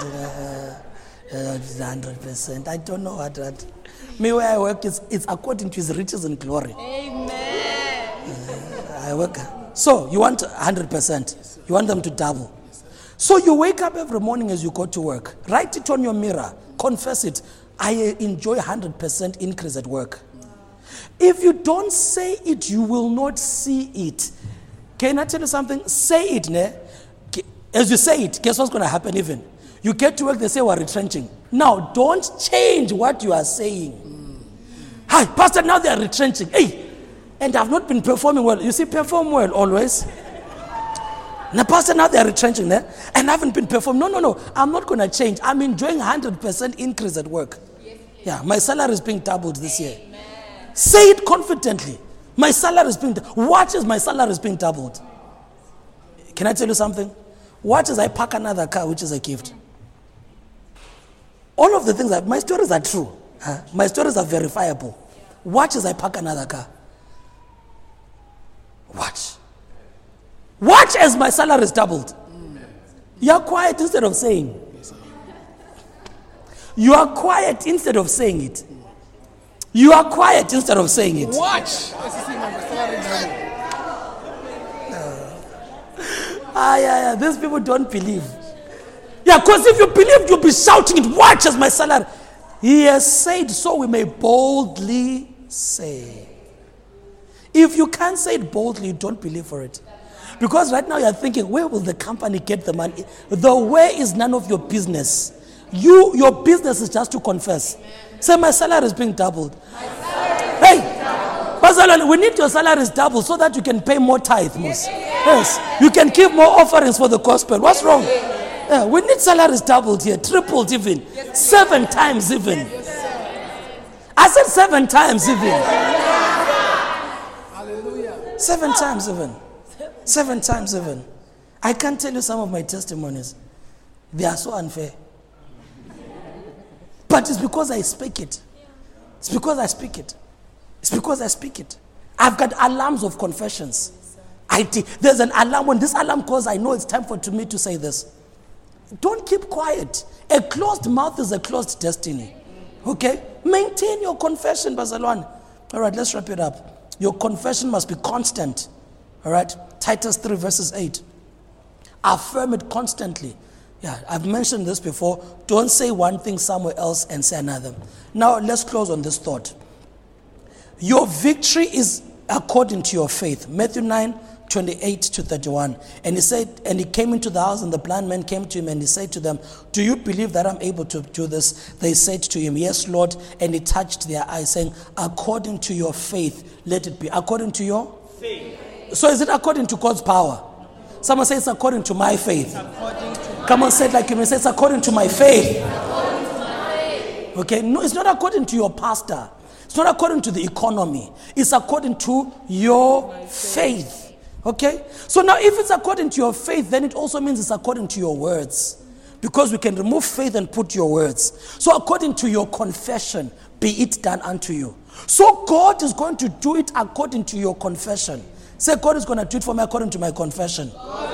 100%. I don't know what that. Me where I work is according to his riches and glory. Amen. I work. So you want 100%. You want them to double. So you wake up every morning as you go to work. Write it on your mirror. Confess it. I enjoy 100% increase at work. If you don't say it, you will not see it. Can I tell you something? Say it, ne? As you say it, guess what's going to happen even? You get to work, they say we're retrenching. Now, don't change what you are saying. Hi, Pastor, now they are retrenching. Hey, and I've not been performing well. You see, perform well always. Now, Pastor, now they are retrenching, and I haven't been performing. No. I'm not going to change. I'm enjoying 100% increase at work. Yeah, my salary is being doubled this year. Say it confidently. My salary is being watch as my salary is being doubled. Can I tell you something? Watch as I pack another car, which is a gift. All of the things my stories are true. My stories are verifiable. Watch as I pack another car. Watch. Watch as my salary is doubled. You are quiet instead of saying. You are quiet instead of saying it. You are quiet instead of saying it. Watch. These people don't believe. Yeah, because if you believe, you'll be shouting it. Watch as my salary. He has said, so we may boldly say. If you can't say it boldly, don't believe for it. Because right now you're thinking, where will the company get the money? The way is none of your business. Your business is just to confess. Say, my salary is being doubled. Hey, Pastor, we need your salaries doubled so that you can pay more tithe. Yes, you can give more offerings for the gospel. What's wrong? Yeah, we need salaries doubled here, tripled even, 7 times even. I said 7 times even. 7 times even. 7 times even. I can't tell you some of my testimonies. They are so unfair. But it's because I speak it. It's because I speak it. It's because I speak it. I've got alarms of confessions. There's an alarm. When this alarm calls, I know it's time for me to say this. Don't keep quiet. A closed mouth is a closed destiny. Okay? Maintain your confession, Bazalwane. All right, let's wrap it up. Your confession must be constant. All right? Titus 3 verses 8. Affirm it constantly. Yeah, I've mentioned this before. Don't say one thing somewhere else and say another. Now, let's close on this thought. Your victory is according to your faith. Matthew 9:28 to 31. And he said, and he came into the house, and the blind man came to him, and he said to them, do you believe that I'm able to do this? They said to him, yes, Lord. And he touched their eyes, saying, according to your faith, let it be. According to your faith. So is it according to God's power? Someone say it's according to my faith. Come on, say it like you may say, it's according to my faith. Okay, no, it's not according to your pastor. It's not according to the economy. It's according to your faith. Okay? So now if it's according to your faith, then it also means it's according to your words. Because we can remove faith and put your words. So according to your confession, be it done unto you. So God is going to do it according to your confession. Say, God is going to do it for me according to my confession.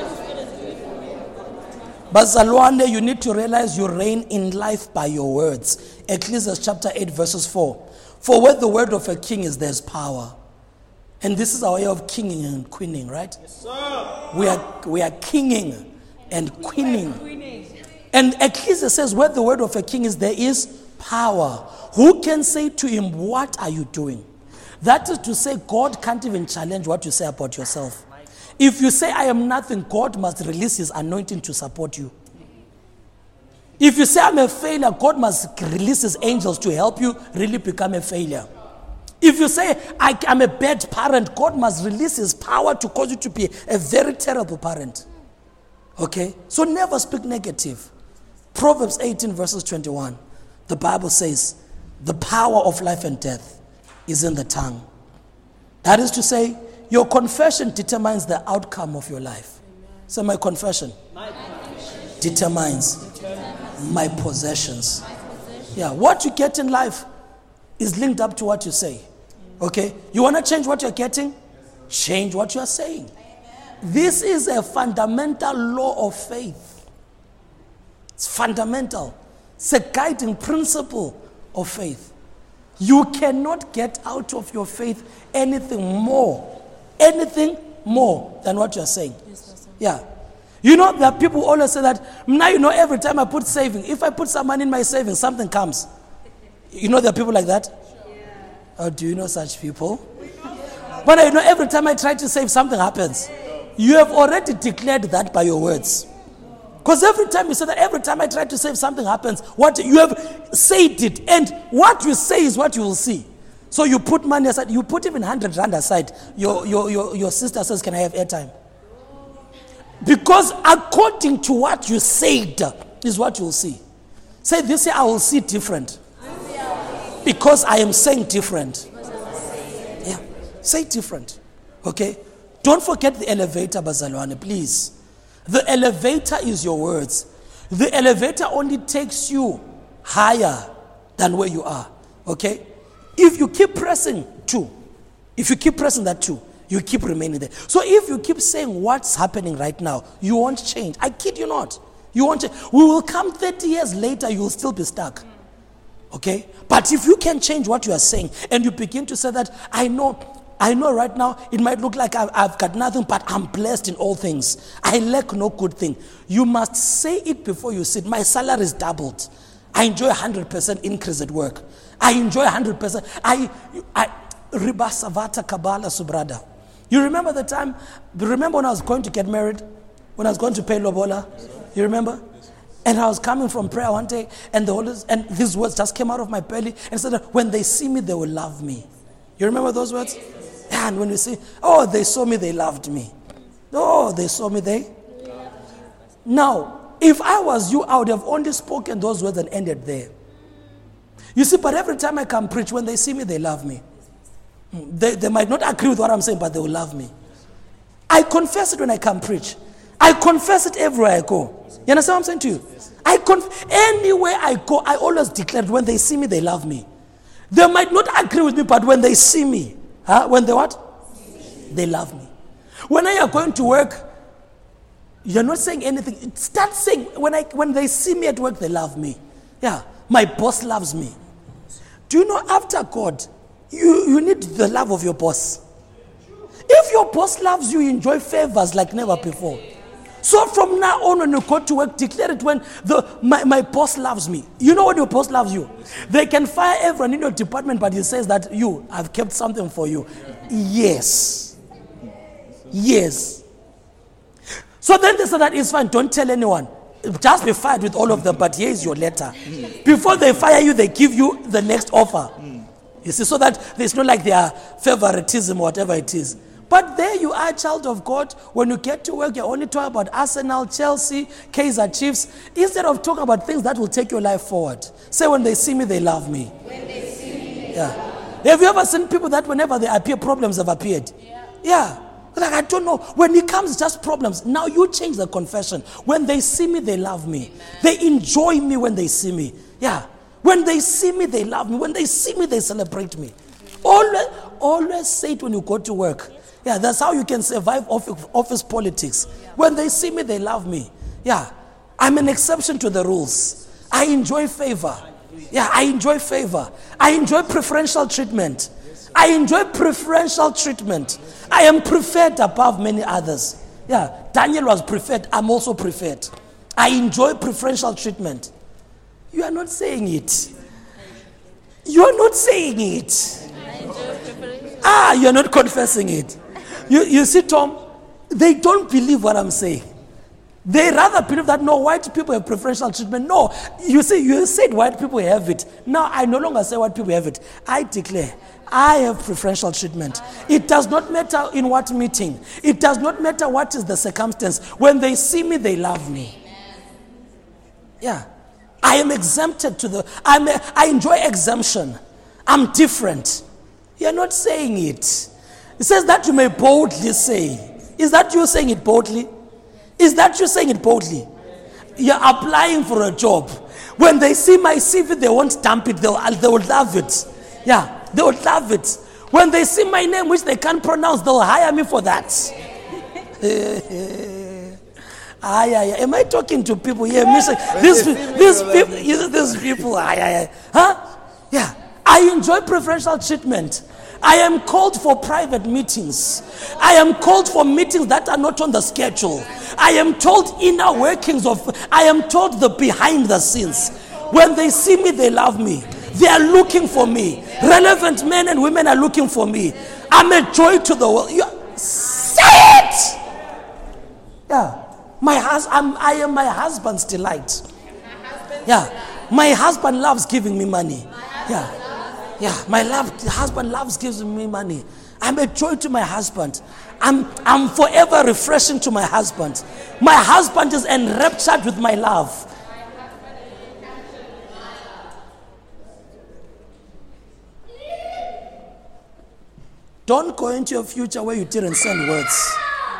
But Zalwane, you need to realize you reign in life by your words. Ecclesiastes chapter 8 verses 4. For where the word of a king is, there's power. And this is our way of kinging and queening, right? Yes, sir. We are kinging and queening. And Ecclesiastes says, where the word of a king is, there is power. Who can say to him, what are you doing? That is to say, God can't even challenge what you say about yourself. If you say, I am nothing, God must release his anointing to support you. If you say, I'm a failure, God must release his angels to help you really become a failure. If you say, I'm a bad parent, God must release his power to cause you to be a very terrible parent. Okay? So never speak negative. Proverbs 18 verses 21. The Bible says, the power of life and death is in the tongue. That is to say, your confession determines the outcome of your life. So my confession determines my possessions. Yeah, what you get in life is linked up to what you say. Okay? You want to change what you're getting? Change what you're saying. This is a fundamental law of faith. It's fundamental. It's a guiding principle of faith. You cannot get out of your faith anything more than what you're saying. Yeah. You know, there are people who always say that, now you know every time I put saving, if I put some money in my savings, something comes. You know there are people like that? Or do you know such people? But you know every time I try to save, something happens. You have already declared that by your words. Because every time you say that, every time I try to save, something happens. What you have said it, and what you say is what you will see. So you put money aside, you put even 100 rand aside. Your sister says, can I have airtime? Because according to what you said is what you will see. Say this year I will see different. Because I am saying different. Yeah, say different. Okay? Don't forget the elevator, Bazalwane, please. The elevator is your words. The elevator only takes you higher than where you are. Okay? If you keep pressing that two, you keep remaining there. So if you keep saying what's happening right now, you won't change. I kid you not. You won't change. We will come 30 years later, you will still be stuck. Okay? But if you can change what you are saying, and you begin to say that, I know right now it might look like I've got nothing, but I'm blessed in all things. I lack no good thing. You must say it before you sit. My salary is doubled. I enjoy 100% increase at work. I enjoy 100%. Ribasavata Kabala Subrada. You remember the time? Remember when I was going to get married? When I was going to pay Lobola? You remember? And I was coming from prayer one day, and and these words just came out of my belly and said, when they see me, they will love me. You remember those words? And when you see, oh, they saw me, they loved me. Oh, they saw me, they. Now, if I was you, I would have only spoken those words and ended there. You see, but every time I come preach, when they see me, they love me. They might not agree with what I'm saying, but they will love me. I confess it when I come preach. I confess it everywhere I go. You understand what I'm saying to you? Anywhere I go, I always declare it. When they see me, they love me. They might not agree with me, but when they see me, when they what? They love me. When I are going to work, you're not saying anything. Start saying, when they see me at work, they love me. Yeah, my boss loves me. Do you know, after God, you need the love of your boss. If your boss loves you, you enjoy favors like never before. So from now on, when you go to work, declare it when my boss loves me. You know when your boss loves you? They can fire everyone in your department, but he says that I've kept something for you. Yes. Yes. So then they said that it's fine, don't tell anyone. Just be fired with all of them, but here's your letter. Before they fire you, they give you the next offer. You see, so that there's not like their favoritism or whatever it is. But there you are, child of God. When you get to work, you're only talking about Arsenal, Chelsea, Kaizer Chiefs, instead of talking about things that will take your life forward. Say, when they see me, they love me. When they see me, yeah. Have you ever seen people that whenever they appear, problems have appeared? Yeah. Like, I don't know. When it comes, just problems. Now you change the confession. When they see me, they love me. Amen. They enjoy me when they see me. Yeah. When they see me, they love me. When they see me, they celebrate me. Always say it when you go to work. Yeah, that's how you can survive office politics. When they see me, they love me. Yeah, I'm an exception to the rules. I enjoy favor. Yeah, I enjoy favor. I enjoy preferential treatment. I enjoy preferential treatment. I am preferred above many others. Yeah, Daniel was preferred. I'm also preferred. I enjoy preferential treatment. You are not saying it. You are not saying it. You are not confessing it. You see, Tom, they don't believe what I'm saying. They rather believe that, no, white people have preferential treatment. No, you see, you said white people have it. Now, I no longer say white people have it. I declare, I have preferential treatment. It does not matter in what meeting. It does not matter what is the circumstance. When they see me, they love me. Yeah. I am exempted I enjoy exemption. I'm different. You're not saying it. It says that you may boldly say. Is that you saying it boldly? Is that you saying it boldly? You're applying for a job. When they see my CV, they won't dump it. They will love it. Yeah, they will love it. When they see my name, which they can't pronounce, they'll hire me for that. Am I talking to people here? These people. Huh? Yeah. I enjoy preferential treatment. I am called for private meetings. I am called for meetings that are not on the schedule. I am told inner workings I am told the behind the scenes. When they see me, they love me. They are looking for me. Relevant men and women are looking for me. I'm a joy to the world. Say it! Yeah. I am my husband's delight. Yeah. My husband loves giving me money. Yeah. Yeah, my husband loves giving me money. I'm a joy to my husband. I'm forever refreshing to my husband. My husband is enraptured with my love. Don't go into a future where you didn't send words.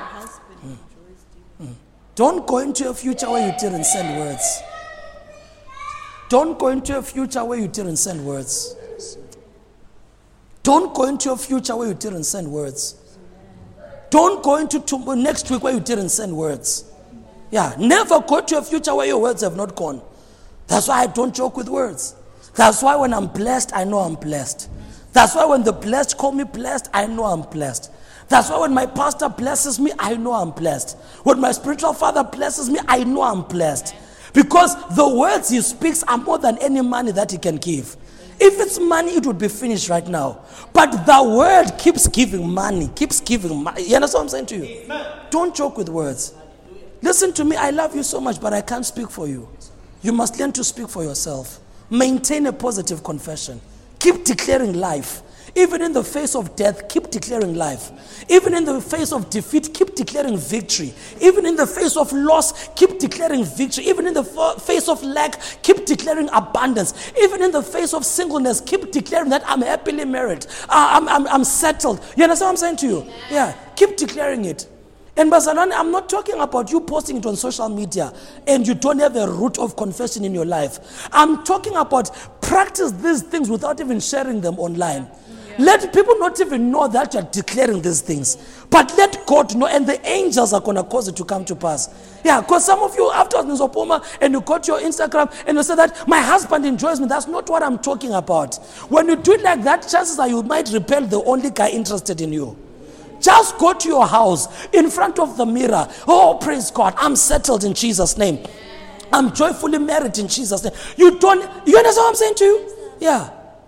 Don't go into a future where you didn't send words. Don't go into a future where you didn't send words. Don't go into a future where you didn't send words. Don't go into next week where you didn't send words. Yeah, never go to a future where your words have not gone. That's why I don't joke with words. That's why when I'm blessed, I know I'm blessed. That's why when the blessed call me blessed, I know I'm blessed. That's why when my pastor blesses me, I know I'm blessed. When my spiritual father blesses me, I know I'm blessed. Because the words he speaks are more than any money that he can give. If it's money, it would be finished right now. But the word keeps giving money, keeps giving money. You understand what I'm saying to you? Amen. Don't joke with words. Listen to me, I love you so much, but I can't speak for you. You must learn to speak for yourself. Maintain a positive confession. Keep declaring life. Even in the face of death, keep declaring life. Even in the face of defeat, keep declaring victory. Even in the face of loss, keep declaring victory. Even in the face of lack, keep declaring abundance. Even in the face of singleness, keep declaring that I'm happily married. I'm settled. You understand what I'm saying to you? Yeah, keep declaring it. And Bazalwane, I'm not talking about you posting it on social media and you don't have a root of confession in your life. I'm talking about practice these things without even sharing them online. Let people not even know that you're declaring these things. But let God know, and the angels are going to cause it to come to pass. Yeah, because some of you, afterwards, Nizopoma, and you got your Instagram, and you say that, my husband enjoys me. That's not what I'm talking about. When you do it like that, chances are you might repel the only guy interested in you. Just go to your house, in front of the mirror. Oh, praise God, I'm settled in Jesus' name. I'm joyfully married in Jesus' name. You understand what I'm saying to you? Yeah.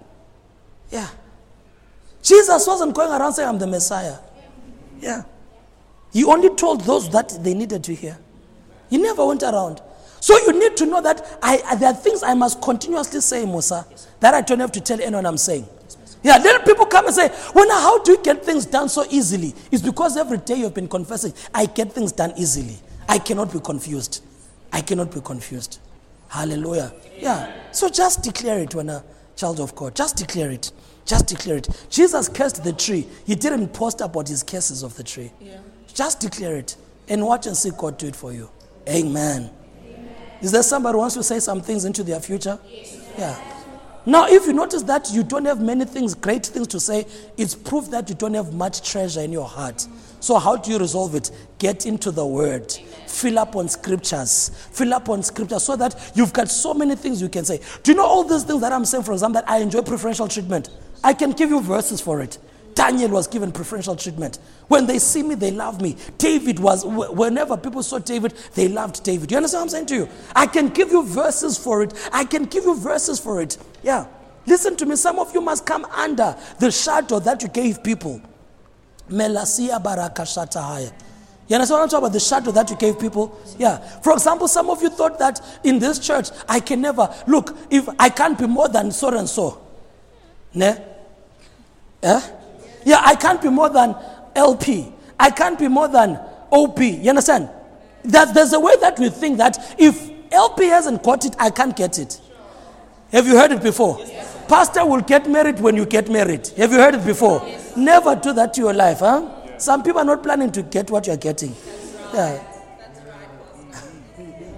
Yeah. Jesus wasn't going around saying, I'm the Messiah. Yeah. He only told those that they needed to hear. He never went around. So you need to know that there are things I must continuously say, Musa, that I don't have to tell anyone I'm saying. Yeah, then people come and say, well, now how do you get things done so easily? It's because every day you've been confessing, I get things done easily. I cannot be confused. I cannot be confused. Hallelujah. Yeah. So just declare it when a child of God. Just declare it. Just declare it. Jesus cursed the tree. He didn't post about his curses of the tree. Yeah. Just declare it and watch and see God do it for you. Amen. Amen. Is there somebody who wants to say some things into their future? Yes. Yeah. Now, if you notice that you don't have many things, great things to say, it's proof that you don't have much treasure in your heart. So how do you resolve it? Get into the word. Fill up on scriptures. Fill up on scriptures so that you've got so many things you can say. Do you know all these things that I'm saying, for example, that I enjoy preferential treatment? I can give you verses for it. Daniel was given preferential treatment. When they see me, they love me. David was, whenever people saw David, they loved David. You understand what I'm saying to you? I can give you verses for it. I can give you verses for it. Yeah. Listen to me. Some of you must come under the shadow that you gave people. Melasia barakashatahaya. You understand what I'm talking about? The shadow that you gave people? Yeah. For example, some of you thought that in this church, I can never, look, if I can't be more than so and so. Ne? Yeah? Yeah, I can't be more than LP. I can't be more than OP. You understand? There's a way that we think that if LP hasn't got it, I can't get it. Have you heard it before? Yes. Pastor will get married when you get married. Have you heard it before? Yes. Never do that to your life, huh? Yes. Some people are not planning to get what you're getting. That's right. Yeah. That's right.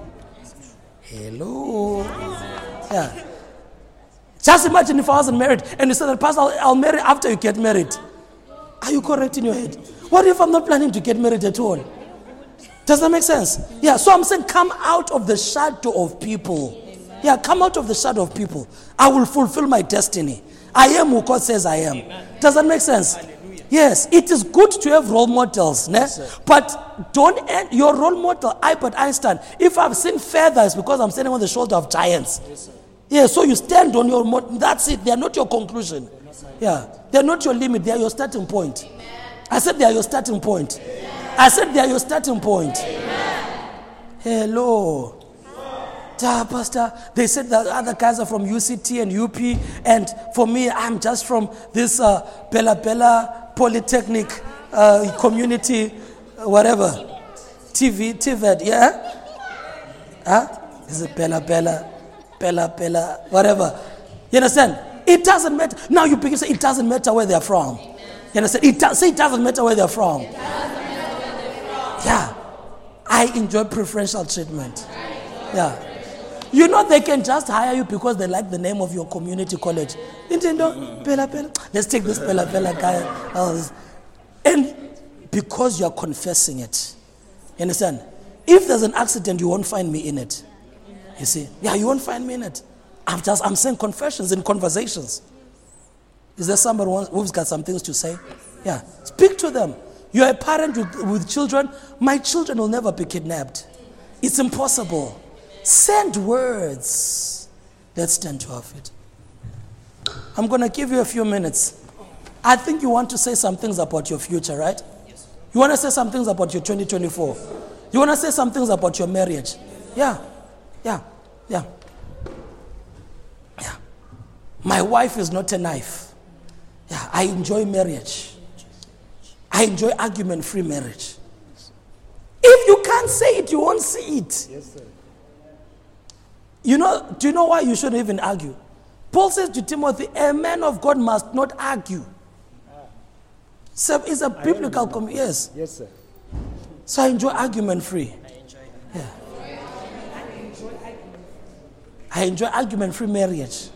Hello. Yeah. Just imagine if I wasn't married and you said that, Pastor, I'll marry after you get married. Are you correct in your head? What if I'm not planning to get married at all? Does that make sense? Yeah, so I'm saying come out of the shadow of people. Yeah, come out of the shadow of people. I will fulfill my destiny. I am who God says I am. Does that make sense? Yes, it is good to have role models, but don't end your role model, Albert Einstein. If I've seen feathers, because I'm standing on the shoulder of giants. Yeah, so you stand on your model. That's it. They are not your conclusion. Yeah, they are not your limit. They are your starting point. I said they are your starting point. I said they are your starting point. Hello. Pastor, they said that other guys are from UCT and UP, and for me, I'm just from this Bella Bella Polytechnic community, whatever. TVET, yeah? Huh? Is it Bella Bella, whatever. You understand? It doesn't matter. Now you begin to say it doesn't matter where they're from. You understand? It doesn't matter where they're from. Yeah. I enjoy preferential treatment. Yeah. You know they can just hire you because they like the name of your community college. Nintendo, Bella. Let's take this Bella guy. And because you're confessing it. You understand? If there's an accident, you won't find me in it. You see? Yeah, you won't find me in it. I'm saying confessions and conversations. Is there somebody who's got some things to say? Yeah. Speak to them. You're a parent with children. My children will never be kidnapped. It's impossible. Send words. Let's stand to our feet. I'm going to give you a few minutes. I think you want to say some things about your future, right? Yes. You want to say some things about your 2024. You want to say some things about your marriage. Yeah. My wife is not a knife. Yeah, I enjoy marriage. I enjoy argument-free marriage. If you can't say it, you won't see it. Yes, sir. Do you know why you shouldn't even argue? Paul says to Timothy, a man of God must not argue. So it's a biblical yes. Yes, sir. So I enjoy argument-free. I enjoy argument-free marriage.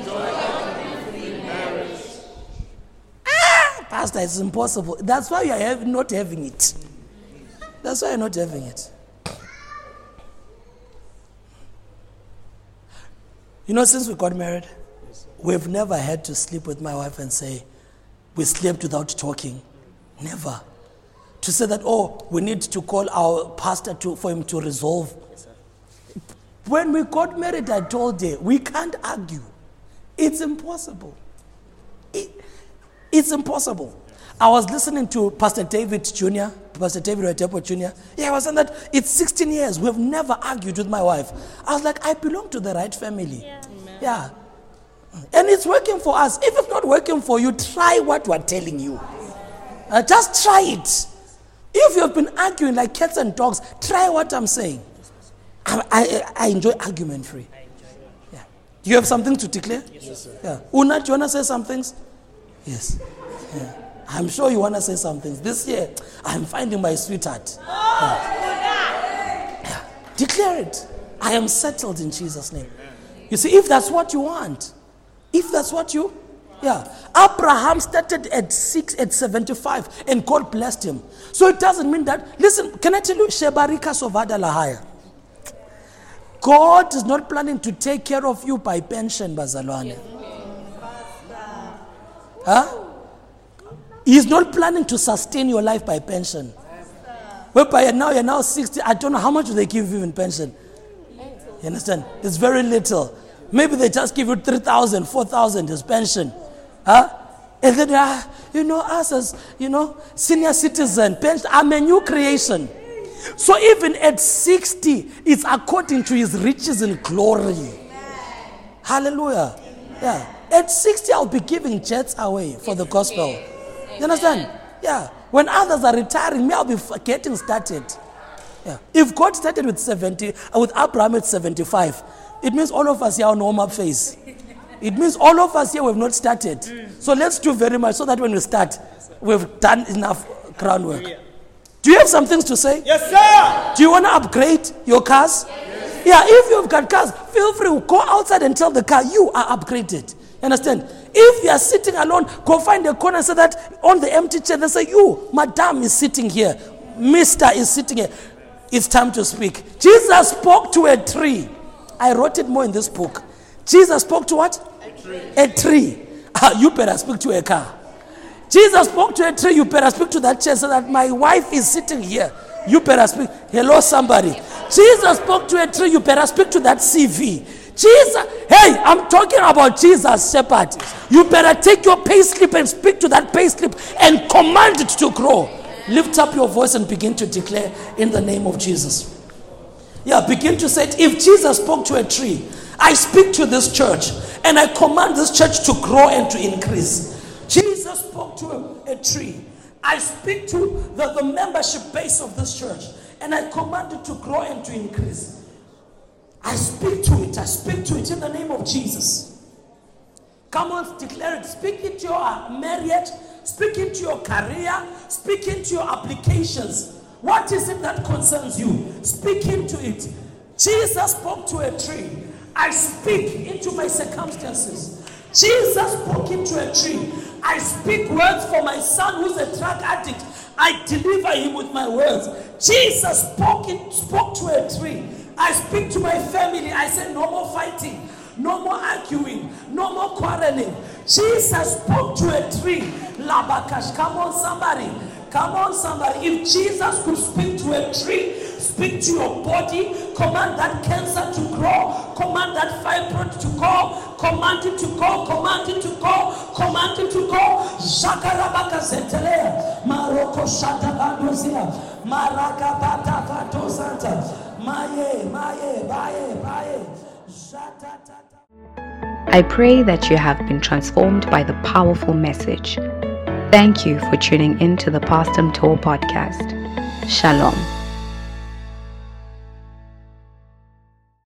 Pastor, it's impossible. That's why you are not having it. That's why you're not having it. Since we got married, we've never had to sleep with my wife and say, we slept without talking. Never. To say that, we need to call our pastor for him to resolve. When we got married, I told her, we can't argue. It's impossible. It's impossible. I was listening to Pastor David Oyedepo Jr. Yeah, I was saying that it's 16 years. We've never argued with my wife. I was like, I belong to the right family. Yeah. And it's working for us. If it's not working for you, try what we're telling you. Just try it. If you've been arguing like cats and dogs, try what I'm saying. I enjoy argument free. Yeah. Do you have something to declare? Yes, sir. Yeah. Una, do you want to say some things? Yes. Yeah. I'm sure you want to say some things. This year, I'm finding my sweetheart. Yeah. Declare it. I am settled in Jesus' name. You see, if that's what you want, Abraham started at 75 and God blessed him. So it doesn't mean that, listen, can I tell you, Shebarika Sovada Lahaya. God is not planning to take care of you by pension, Bazalwane. He's not planning to sustain your life by pension. Whereby you're now 60, I don't know how much do they give you in pension. You understand? It's very little. Maybe they just give you 3,000, 4,000 as pension. And then, us as, senior citizen, pension, I'm a new creation. So even at 60, it's according to his riches and glory. Hallelujah. Yeah. At 60, I'll be giving jets away for the gospel. You understand? Yeah. When others are retiring, me, I'll be getting started. Yeah. If God started with Abraham at 75, it means all of us here are on warm-up phase. It means all of us here have not started. So let's do very much so that when we start, we've done enough groundwork. Do you have some things to say? Yes, sir. Do you want to upgrade your cars? Yes. Yeah, if you've got cars, feel free to go outside and tell the car you are upgraded. You understand? If you are sitting alone, go find a corner so that on the empty chair, they say, you, madam is sitting here. Mister is sitting here. It's time to speak. Jesus spoke to a tree. I wrote it more in this book. Jesus spoke to what? A tree. You better speak to a car. Jesus spoke to a tree. You better speak to that chair so that my wife is sitting here. You better speak. Hello, somebody. Jesus spoke to a tree. You better speak to that CV. Jesus, hey, I'm talking about Jesus, shepherd. You better take your pay slip and speak to that pay slip and command it to grow. Lift up your voice and begin to declare in the name of Jesus. Yeah, begin to say it. If Jesus spoke to a tree, I speak to this church and I command this church to grow and to increase. Jesus spoke to a tree. I speak to the membership base of this church and I command it to grow and to increase. I speak to it. I speak to it in the name of Jesus. Come on, declare it. Speak into your marriage. Speak into your career. Speak into your applications. What is it that concerns you? Speak into it. Jesus spoke to a tree. I speak into my circumstances. Jesus spoke into a tree. I speak words for my son who's a drug addict. I deliver him with my words. Jesus spoke to a tree. I speak to my family. I say no more fighting, no more arguing, no more quarreling. Jesus spoke to a tree. Labakash. Come on, somebody. Come on, somebody. If Jesus could speak to a tree, speak to your body, command that cancer to grow, command that fibroid to go, Command it to go, command it to go, command it to go. Zakarabaka zentelea. Maroko shata bandozia. Maragabata fatosanta. Maye, baye. I pray that you have been transformed by the powerful message. Thank you for tuning in to the Pastor Mto podcast. Shalom.